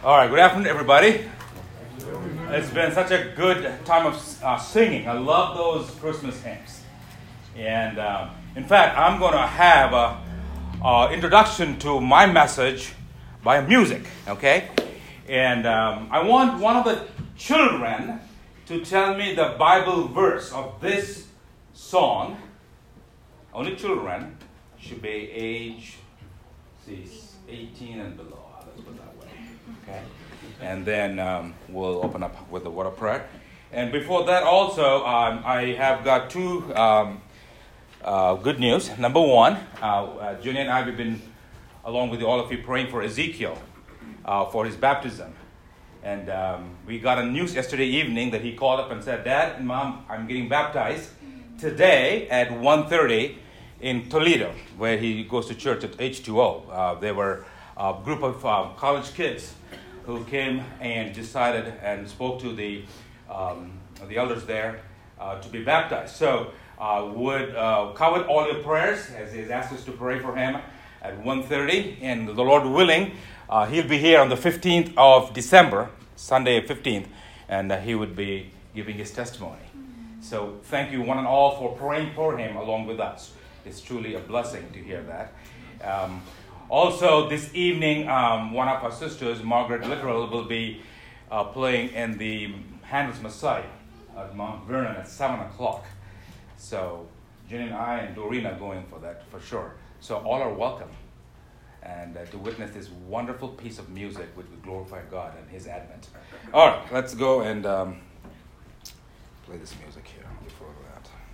All right, good afternoon, everybody. It's been such a good time of singing. I love those Christmas hymns. And in fact, I'm going to have an introduction to my message by music, okay? And I want one of the children to tell me the Bible verse of this song. Only children should be age 18 and below. Let's put it that way. Okay? And then we'll open up with the word of prayer. And before that also, I have got two good news. Number one, Junior and I have been, along with all of you, praying for Ezekiel for his baptism. And we got a news yesterday evening that he called up and said, Dad and Mom, I'm getting baptized today at 1:30 in Toledo, where he goes to church at H2O. They were a group of college kids who came and decided and spoke to the elders there to be baptized. So would cover all your prayers, as he's asked us to pray for him at 1:30. And the Lord willing, he'll be here on the 15th of December, Sunday 15th, and he would be giving his testimony. So thank you one and all for praying for him along with us. It's truly a blessing to hear that. Also, this evening, one of our sisters, Margaret Littrell, will be playing in the Handel's Messiah at Mount Vernon at 7 o'clock. So, Jen and I and Doreen are going for that, for sure. So, all are welcome. And to witness this wonderful piece of music which will glorify God and His advent. All right, let's go and play this music here before that.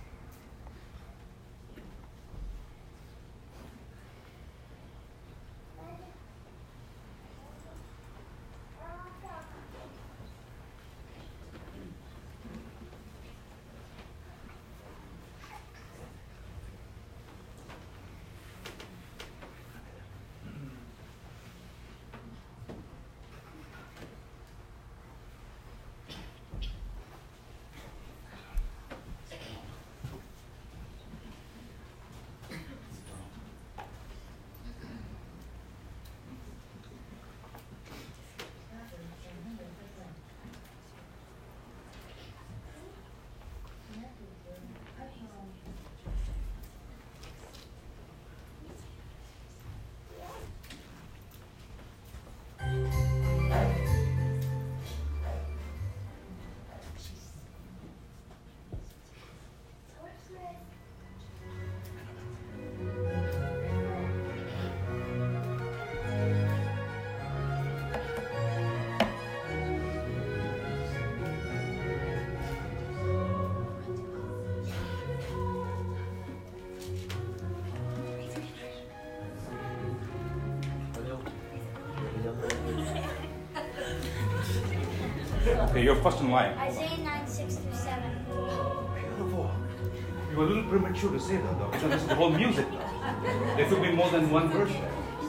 Okay, you're first in line. Isaiah 9:6-7. Beautiful. You were a little premature to say that, though, because this is the whole music. There could be more than one verse there.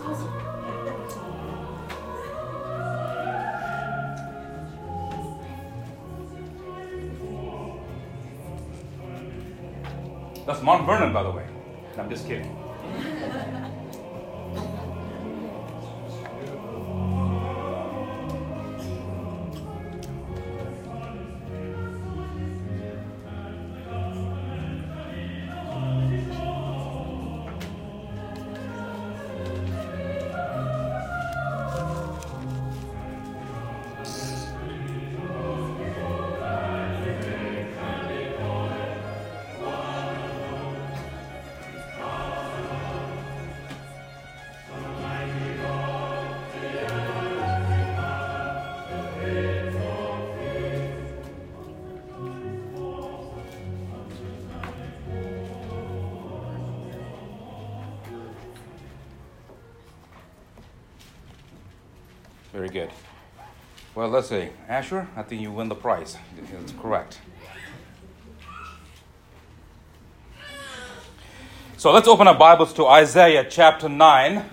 That's Mount Vernon, by the way. I'm just kidding. Very good. Well, let's see. Asher, I think you win the prize. That's correct. So let's open our Bibles to Isaiah chapter 9,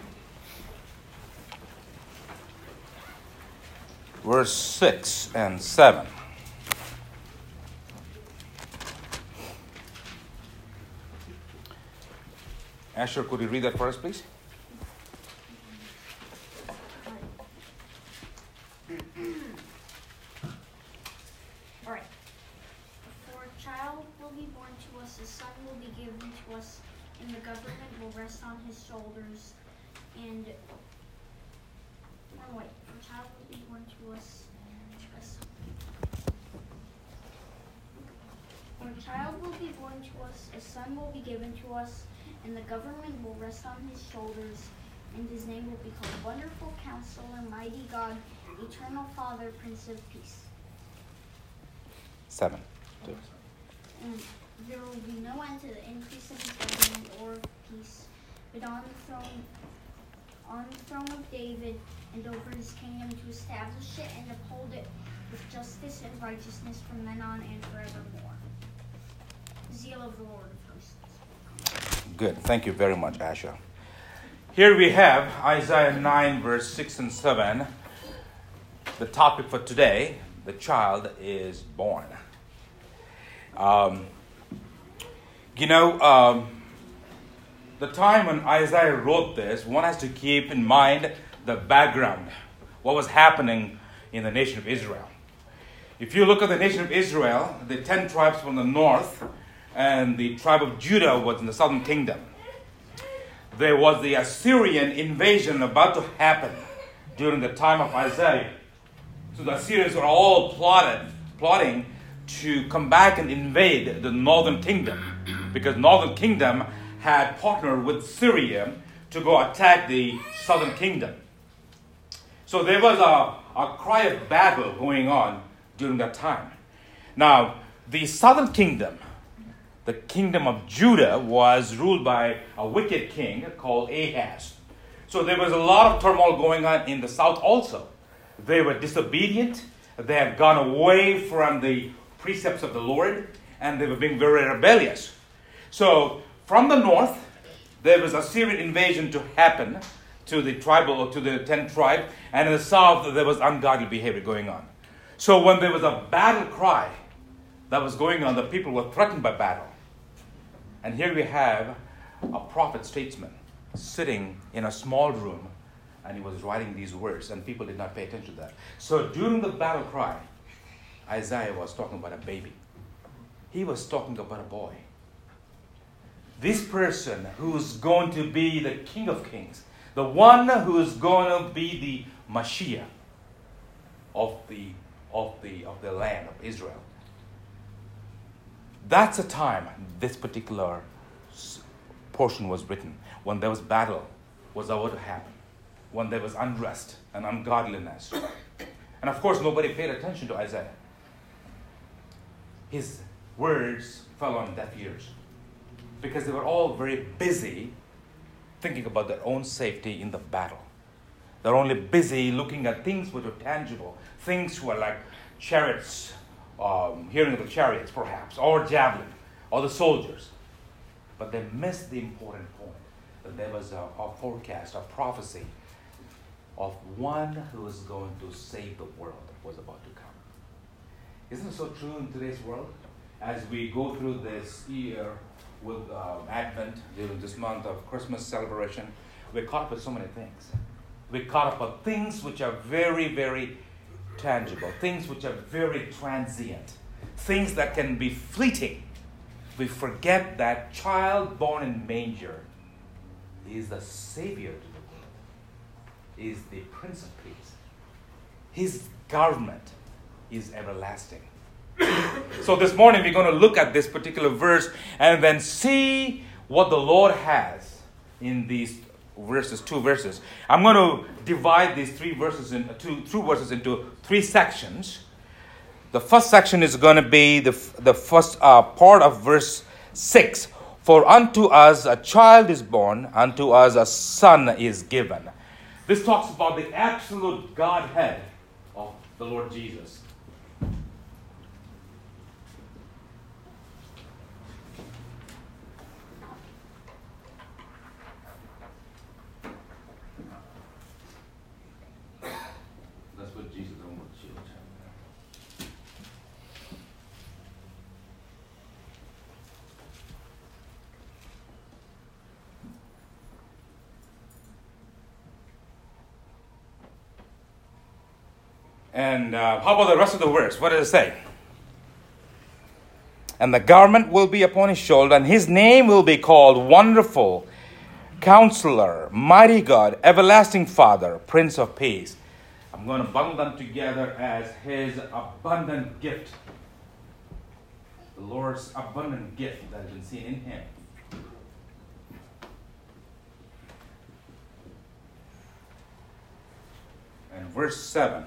verse 6 and 7. Asher, could you read that for us, please? All right. For a child will be born to us, a son will be given to us, and the government will rest on his shoulders. And for a child will be born to us. For a child will be born to us, a son will be given to us, and the government will rest on his shoulders, and his name will be called Wonderful Counselor, Mighty God, Eternal Father, Prince of Peace. 7. And there will be no end to the increase of his government or of peace, but on the throne of David and over his kingdom, to establish it and uphold it with justice and righteousness from then on and forevermore. The zeal of the Lord of hosts. Good. Thank you very much, Asha. Here we have Isaiah 9, verse 6 and 7. The topic for today, the child is born. The time when Isaiah wrote this, one has to keep in mind the background, what was happening in the nation of Israel. If you look at the nation of Israel, the 10 tribes from the north and the tribe of Judah was in the southern kingdom. There was the Assyrian invasion about to happen during the time of Isaiah. So the Assyrians were all plotting to come back and invade the northern kingdom, because northern kingdom had partnered with Syria to go attack the southern kingdom. So there was a cry of battle going on during that time. Now, the southern kingdom, the kingdom of Judah, was ruled by a wicked king called Ahaz. So there was a lot of turmoil going on in the south also. They were disobedient. They had gone away from the precepts of the Lord, and they were being very rebellious. So from the north, there was a Syrian invasion to happen to the 10 tribes, and in the south, there was ungodly behavior going on. So when there was a battle cry that was going on, the people were threatened by battle. And here we have a prophet statesman sitting in a small room, and he was writing these words, and people did not pay attention to that. So during the battle cry, Isaiah was talking about a baby. He was talking about a boy. This person who's going to be the King of Kings, the one who is going to be the Mashiach of the land of Israel. That's the time this particular portion was written, when there was battle was about to happen, when there was unrest and ungodliness. And of course, nobody paid attention to Isaiah. His words fell on deaf ears because they were all very busy thinking about their own safety in the battle. They're only busy looking at things which are tangible, things who are like chariots, hearing of the chariots perhaps, or javelin, or the soldiers. But they missed the important point, that there was a forecast, a prophecy of one who is going to save the world that was about to come. Isn't it so true in today's world? As we go through this year with Advent, during this month of Christmas celebration, we're caught up with so many things. We're caught up with things which are very, very tangible, things which are very transient, things that can be fleeting. We forget that child born in manger is the Savior to the world, is the Prince of Peace. His government is everlasting. So this morning we're going to look at this particular verse and then see what the Lord has in these verses, 2 verses. I'm going to divide these 2 verses into 3 sections. The first section is going to be the first part of verse 6. For unto us a child is born, unto us a son is given. This talks about the absolute Godhead of the Lord Jesus. And how about the rest of the verse? What does it say? And the garment will be upon his shoulder, and his name will be called Wonderful, Counselor, Mighty God, Everlasting Father, Prince of Peace. I'm going to bundle them together as his abundant gift. The Lord's abundant gift that has been seen in him. And verse 7.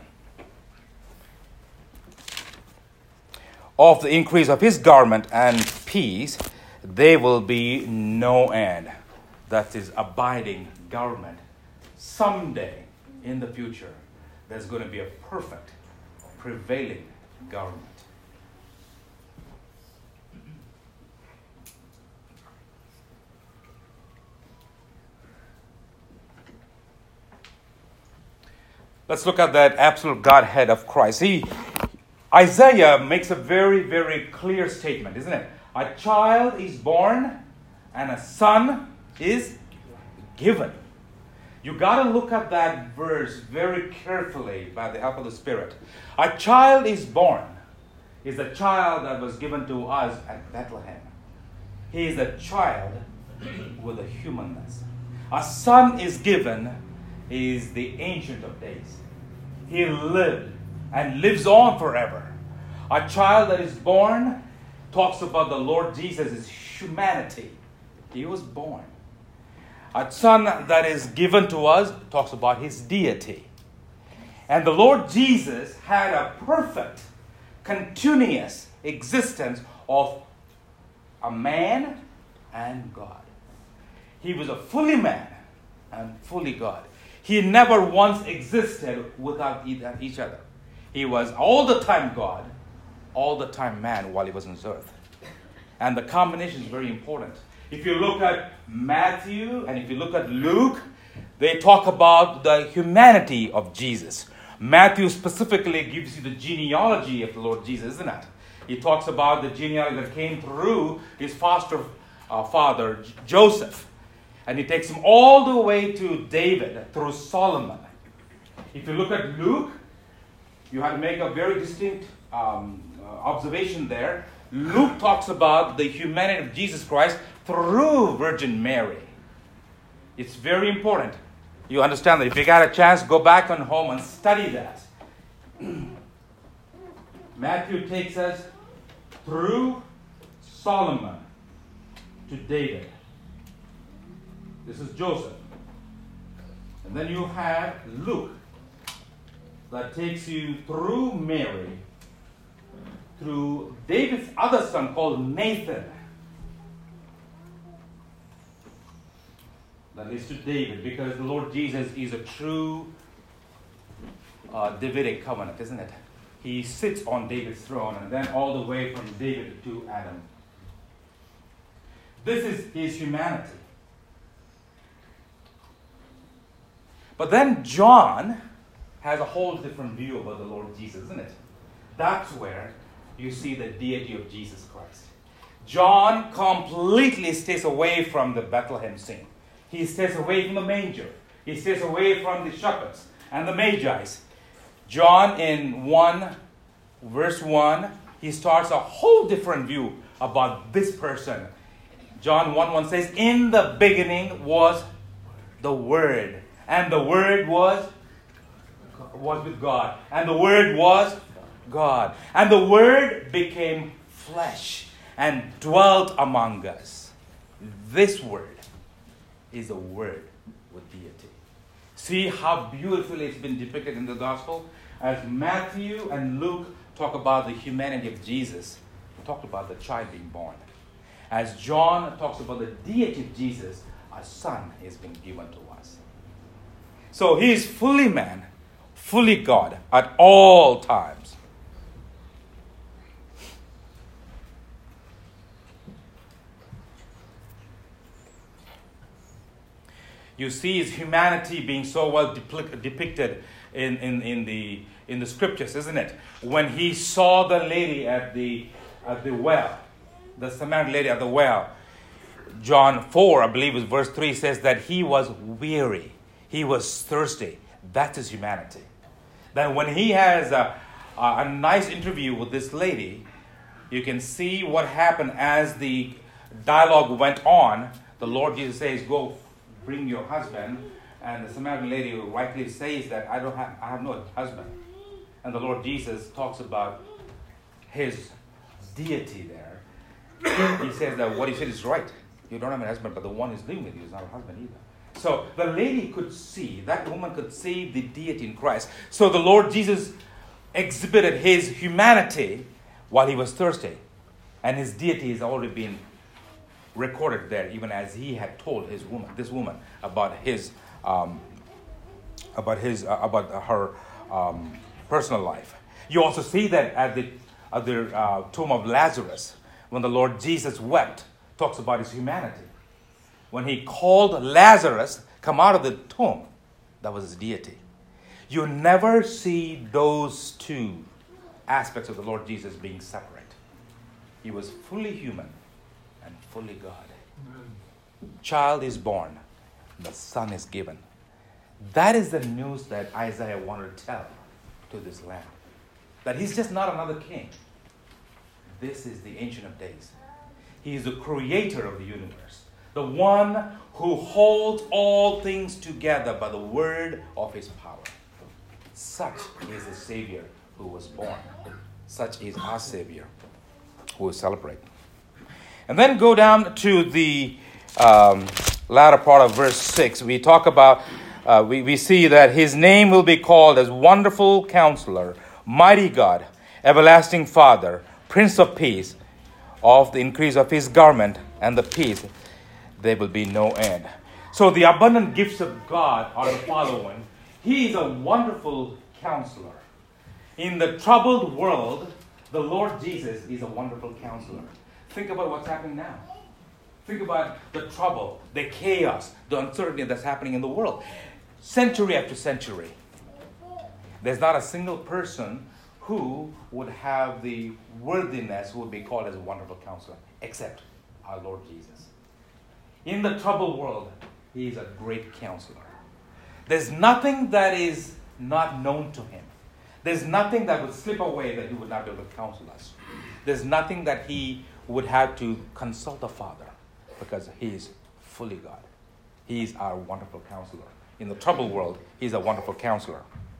Of the increase of his garment and peace, there will be no end. That's his abiding garment. Someday in the future, there's going to be a perfect, prevailing garment. Let's look at that absolute Godhead of Christ. Isaiah makes a very, very clear statement, isn't it? A child is born and a son is given. You got to look at that verse very carefully by the help of the Spirit. A child is born is a child that was given to us at Bethlehem. He is a child with a humanness. A son is given. He is the Ancient of Days. He lived and lives on forever. A child that is born talks about the Lord Jesus' humanity. He was born. A son that is given to us talks about his deity. And the Lord Jesus had a perfect, continuous existence of a man and God. He was a fully man and fully God. He never once existed without each other. He was all the time God, all the time man while he was on this earth. And the combination is very important. If you look at Matthew and if you look at Luke, they talk about the humanity of Jesus. Matthew specifically gives you the genealogy of the Lord Jesus, isn't it? He talks about the genealogy that came through his foster father, Joseph. And he takes him all the way to David through Solomon. If you look at Luke, you have to make a very distinct observation there. Luke talks about the humanity of Jesus Christ through Virgin Mary. It's very important. You understand that. If you got a chance, go back on home and study that. Matthew takes us through Solomon to David. This is Joseph. And then you have Luke that takes you through Mary, through David's other son called Nathan. That leads to David, because the Lord Jesus is a true Davidic covenant, isn't it? He sits on David's throne, and then all the way from David to Adam. This is his humanity. But then John has a whole different view about the Lord Jesus, isn't it? That's where you see the deity of Jesus Christ. John completely stays away from the Bethlehem scene. He stays away from the manger. He stays away from the shepherds and the Magi's. John in verse 1, he starts a whole different view about this person. John 1:1 says, in the beginning was the Word. And the Word was with God. And the Word was God. And the Word became flesh and dwelt among us. This Word is a Word with deity. See how beautifully it's been depicted in the Gospel? As Matthew and Luke talk about the humanity of Jesus, talk about the child being born. As John talks about the deity of Jesus, a son is being given to us. So he is fully man, fully God at all times. You see his humanity being so well depicted in the scriptures, isn't it? When he saw the lady at the well, the Samaritan lady at the well, John 4, I believe, is verse 3, says that he was weary. He was thirsty. That's his humanity. Then when he has a nice interview with this lady, you can see what happened as the dialogue went on. The Lord Jesus says, go bring your husband. And the Samaritan lady rightly says that I have no husband. And the Lord Jesus talks about his deity there. He says that what he said is right. You don't have a husband, but the one who's living with you is not a husband either. So the lady could see, that woman could see the deity in Christ. So the Lord Jesus exhibited his humanity while he was thirsty. And his deity has already been recorded there, even as he had told this woman about her personal life. You also see that at the tomb of Lazarus, when the Lord Jesus wept, talks about his humanity. When he called Lazarus come out of the tomb, that was his deity. You never see those two aspects of the Lord Jesus being separate. He was fully human and fully God. Child is born, the son is given. That is the news that Isaiah wanted to tell to this land. That he's just not another king. This is the Ancient of Days. He is the creator of the universe. The one who holds all things together by the word of his power. Such is the Savior who was born. Such is our Savior who we celebrate. And then go down to the latter part of verse 6. We talk about, we see that his name will be called as Wonderful Counselor, Mighty God, Everlasting Father, Prince of Peace. Of the increase of his garment and the peace, there will be no end. So the abundant gifts of God are the following. He is a wonderful counselor. In the troubled world, the Lord Jesus is a wonderful counselor. Think about what's happening now. Think about the trouble, the chaos, the uncertainty that's happening in the world. Century after century, there's not a single person who would have the worthiness who would be called as a wonderful counselor, except our Lord Jesus. In the troubled world, he is a great counselor. There's nothing that is not known to him. There's nothing that would slip away that he would not be able to counsel us. There's nothing that he would have to consult the Father, because he is fully God. He is our wonderful counselor. In the troubled world, he's a wonderful counselor.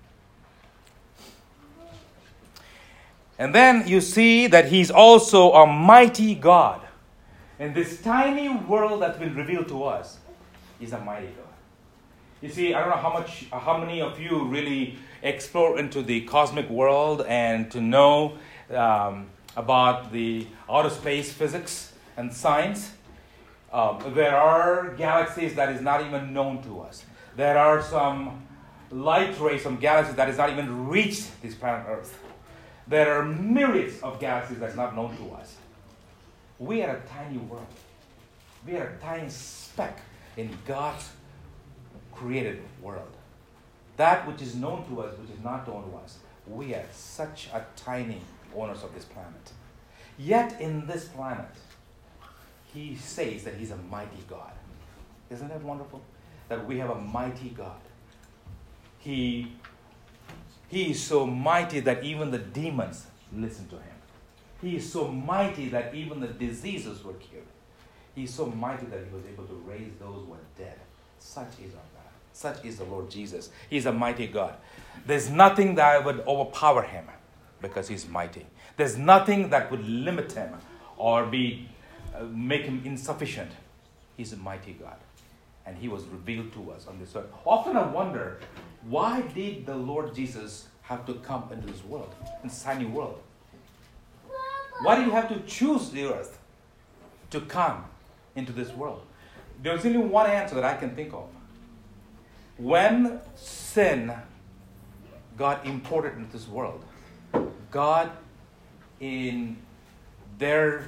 And then you see that he's also a mighty God. In this tiny world that's been revealed to us, he's a mighty God. You see, I don't know how many of you really explore into the cosmic world and to know about the outer space physics and science. There are galaxies that is not even known to us. There are some light rays from galaxies that has not even reached this planet Earth. There are myriads of galaxies that's not known to us. We are a tiny world. We are a tiny speck in God's created world. That which is known to us, which is not known to us. We are such a tiny owners of this planet. Yet in this planet, he says that he's a mighty God. Isn't that wonderful? That we have a mighty God. He is so mighty that even the demons listen to him. He is so mighty that even the diseases were cured. He is so mighty that he was able to raise those who are dead. Such is our God. Such is the Lord Jesus. He is a mighty God. There's nothing that would overpower him because he's mighty. There's nothing that would limit him or make him insufficient. He's a mighty God. And he was revealed to us on this earth. Often I wonder, why did the Lord Jesus have to come into this world, in this tiny world? Why did he have to choose the earth to come into this world? There's only one answer that I can think of. When sin got imported into this world, God, in their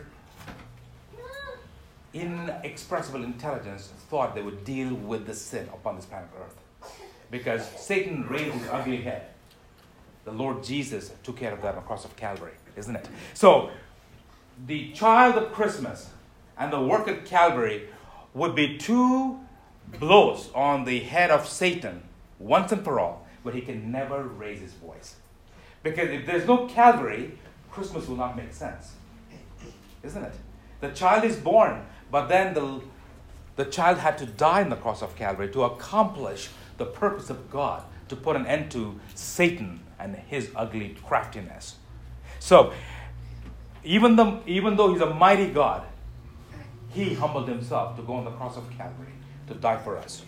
inexpressible intelligence, thought they would deal with the sin upon this planet Earth. Because Satan raised his ugly head. The Lord Jesus took care of that on the cross of Calvary, isn't it? So, the child of Christmas and the work at Calvary would be two blows on the head of Satan, once and for all, but he can never raise his voice. Because if there's no Calvary, Christmas will not make sense. Isn't it? The child is born, but then the child had to die on the cross of Calvary to accomplish the purpose of God, to put an end to Satan and his ugly craftiness. So, even though he's a mighty God, he humbled himself to go on the cross of Calvary to die for us.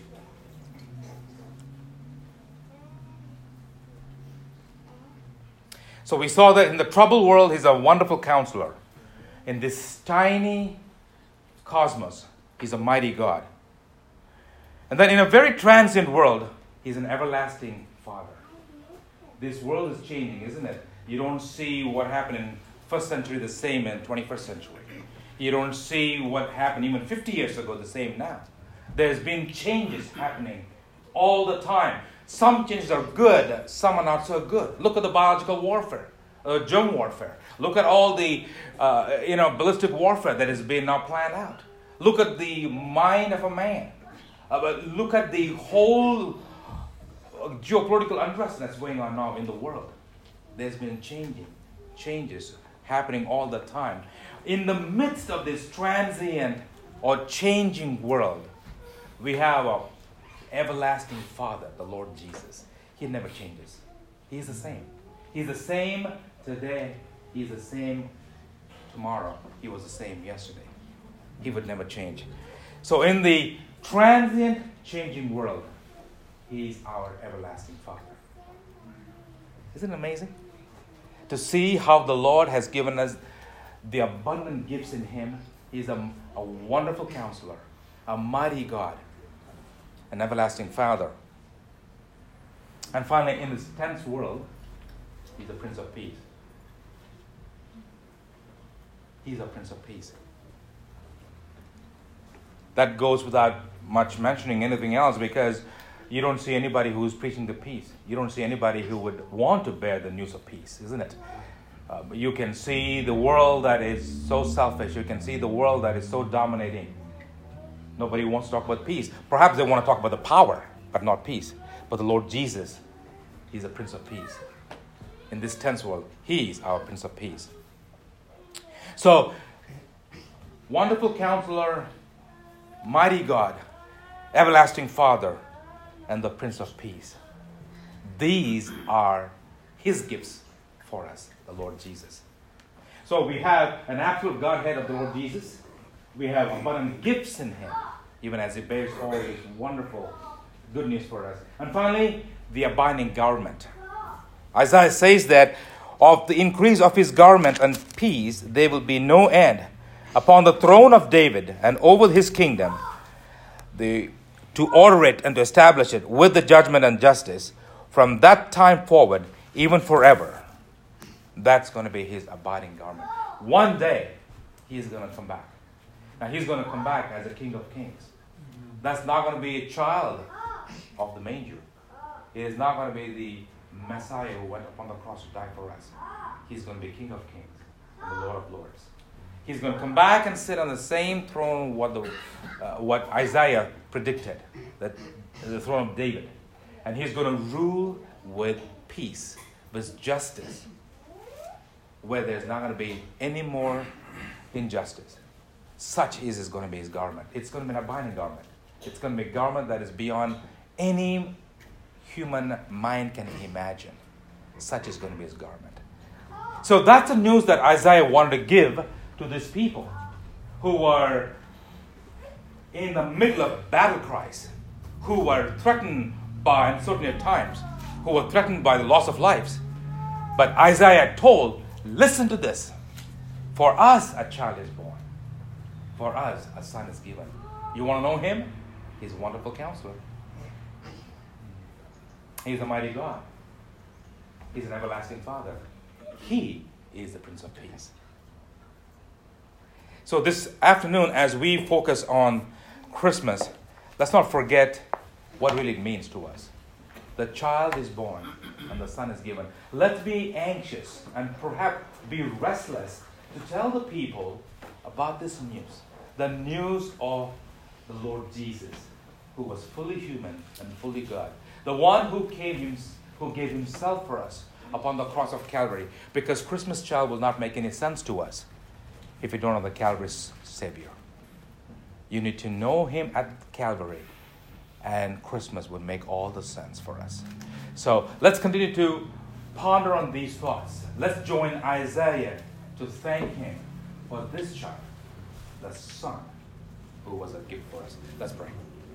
So we saw that in the troubled world, he's a wonderful counselor. In this tiny cosmos, he's a mighty God. And then in a very transient world, he's an everlasting Father. This world is changing, isn't it? You don't see what happened in first century the same in 21st century. You don't see what happened even 50 years ago the same now. There's been changes happening all the time. Some changes are good, some are not so good. Look at the biological warfare, germ warfare. Look at all the ballistic warfare that has been now planned out. Look at the mind of a man. Look at the whole geopolitical unrest that's going on now in the world. There's been changes happening all the time. In the midst of this transient or changing world, we have an everlasting Father, the Lord Jesus. He never changes. He's the same. He's the same today. He's the same tomorrow. He was the same yesterday. He would never change. So in the transient, changing world, He's our everlasting Father. Isn't it amazing? To see how the Lord has given us the abundant gifts in Him. He's a wonderful counselor, a mighty God, an everlasting Father. And finally, in this tense world, He's the Prince of Peace. He's a Prince of Peace. That goes without much mentioning anything else, because you don't see anybody who's preaching the peace. You don't see anybody who would want to bear the news of peace, isn't it? You can see the world that is so selfish. You can see the world that is so dominating. Nobody wants to talk about peace. Perhaps they want to talk about the power, but not peace. But the Lord Jesus, He's a Prince of Peace. In this tense world, He's our Prince of Peace. So, wonderful counselor, mighty God, everlasting Father, and the Prince of Peace. These are His gifts for us, the Lord Jesus. So we have an absolute Godhead of the Lord Jesus. We have abundant gifts in Him, even as He bears all this wonderful good news for us. And finally, the abiding government. Isaiah says that of the increase of His government and peace, there will be no end upon the throne of David and over His kingdom, to order it and to establish it with the judgment and justice from that time forward, even forever. That's going to be His abiding government. One day, He is going to come back. Now, He's going to come back as a King of Kings. That's not going to be a child of the manger. It is not going to be the Messiah who went upon the cross to die for us. He's going to be King of Kings and the Lord of Lords. He's going to come back and sit on the same throne what Isaiah predicted, that the throne of David. And He's going to rule with peace, with justice, where there's not going to be any more injustice. Such is going to be His government. It's going to be an abiding government. It's going to be a government that is beyond any human mind can imagine. Such is going to be His government. So that's the news that Isaiah wanted to give to these people who were in the middle of battle cries, who were threatened by uncertainty at times, who were threatened by the loss of lives. But Isaiah told, listen to this. For us a child is born. For us a son is given. You want to know Him? He's a wonderful counselor. He's a mighty God. He's an everlasting Father. He is the Prince of Peace. So this afternoon, as we focus on Christmas, let's not forget what really it means to us. The child is born and the son is given. Let's be anxious and perhaps be restless to tell the people about this news. The news of the Lord Jesus, who was fully human and fully God. The one who came who gave himself for us upon the cross of Calvary. Because Christmas child will not make any sense to us if you don't know the Calvary's Savior. You need to know him at Calvary, and Christmas would make all the sense for us. So let's continue to ponder on these thoughts. Let's join Isaiah to thank him for this child, the Son, who was a gift for us. Let's pray.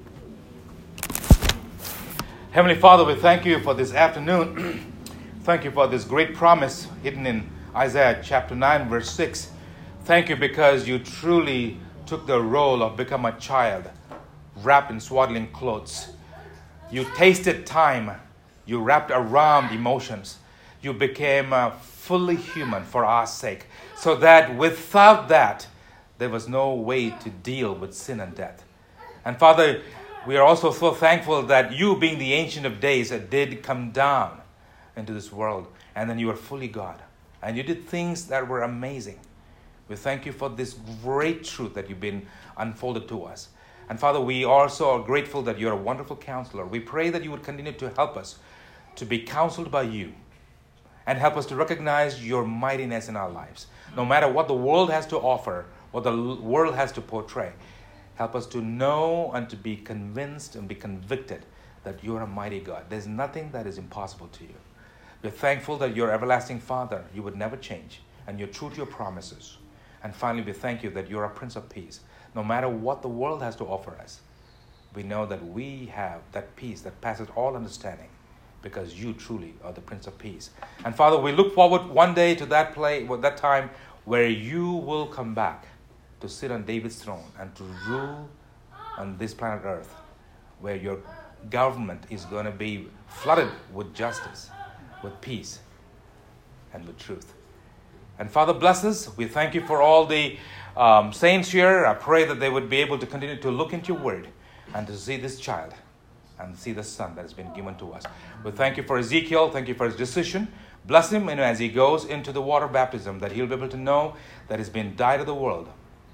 Heavenly Father, we thank you for this afternoon. Thank you for this great promise hidden in Isaiah chapter 9, verse 6. Thank you because you truly took the role of become a child, wrapped in swaddling clothes. You tasted time. You wrapped around emotions. You became fully human for our sake, so that without that, there was no way to deal with sin and death. And Father, we are also so thankful that you, being the Ancient of Days, did come down into this world. And then you are fully God. And you did things that were amazing. We thank you for this great truth that you've been unfolded to us. And Father, we also are grateful that you're a wonderful counselor. We pray that you would continue to help us to be counseled by you and help us to recognize your mightiness in our lives. No matter what the world has to offer, what the world has to portray, help us to know and to be convinced and be convicted that you're a mighty God. There's nothing that is impossible to you. We're thankful that you're everlasting Father. You would never change, and you're true to your promises. And finally, we thank you that you're a Prince of Peace. No matter what the world has to offer us, we know that we have that peace that passes all understanding, because you truly are the Prince of Peace. And Father, we look forward one day to that time where you will come back to sit on David's throne and to rule on this planet Earth, where your government is going to be flooded with justice, with peace, and with truth. And Father, bless us. We thank you for all the saints here. I pray that they would be able to continue to look into your word and to see this child and see the Son that has been given to us. We thank you for Ezekiel. Thank you for his decision. Bless him as he goes into the water baptism, that he'll be able to know that he's been died of the world.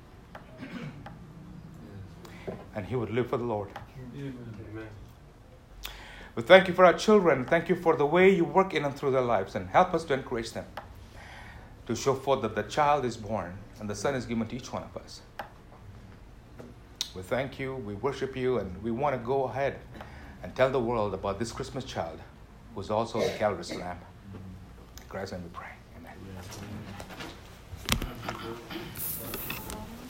And he would live for the Lord. Amen. We thank you for our children. Thank you for the way you work in and through their lives, and help us to encourage them to show forth that the child is born and the Son is given to each one of us. We thank you, we worship you, and we want to go ahead and tell the world about this Christmas child who is also the Calvary's Lamb. In Christ's name we pray. Amen.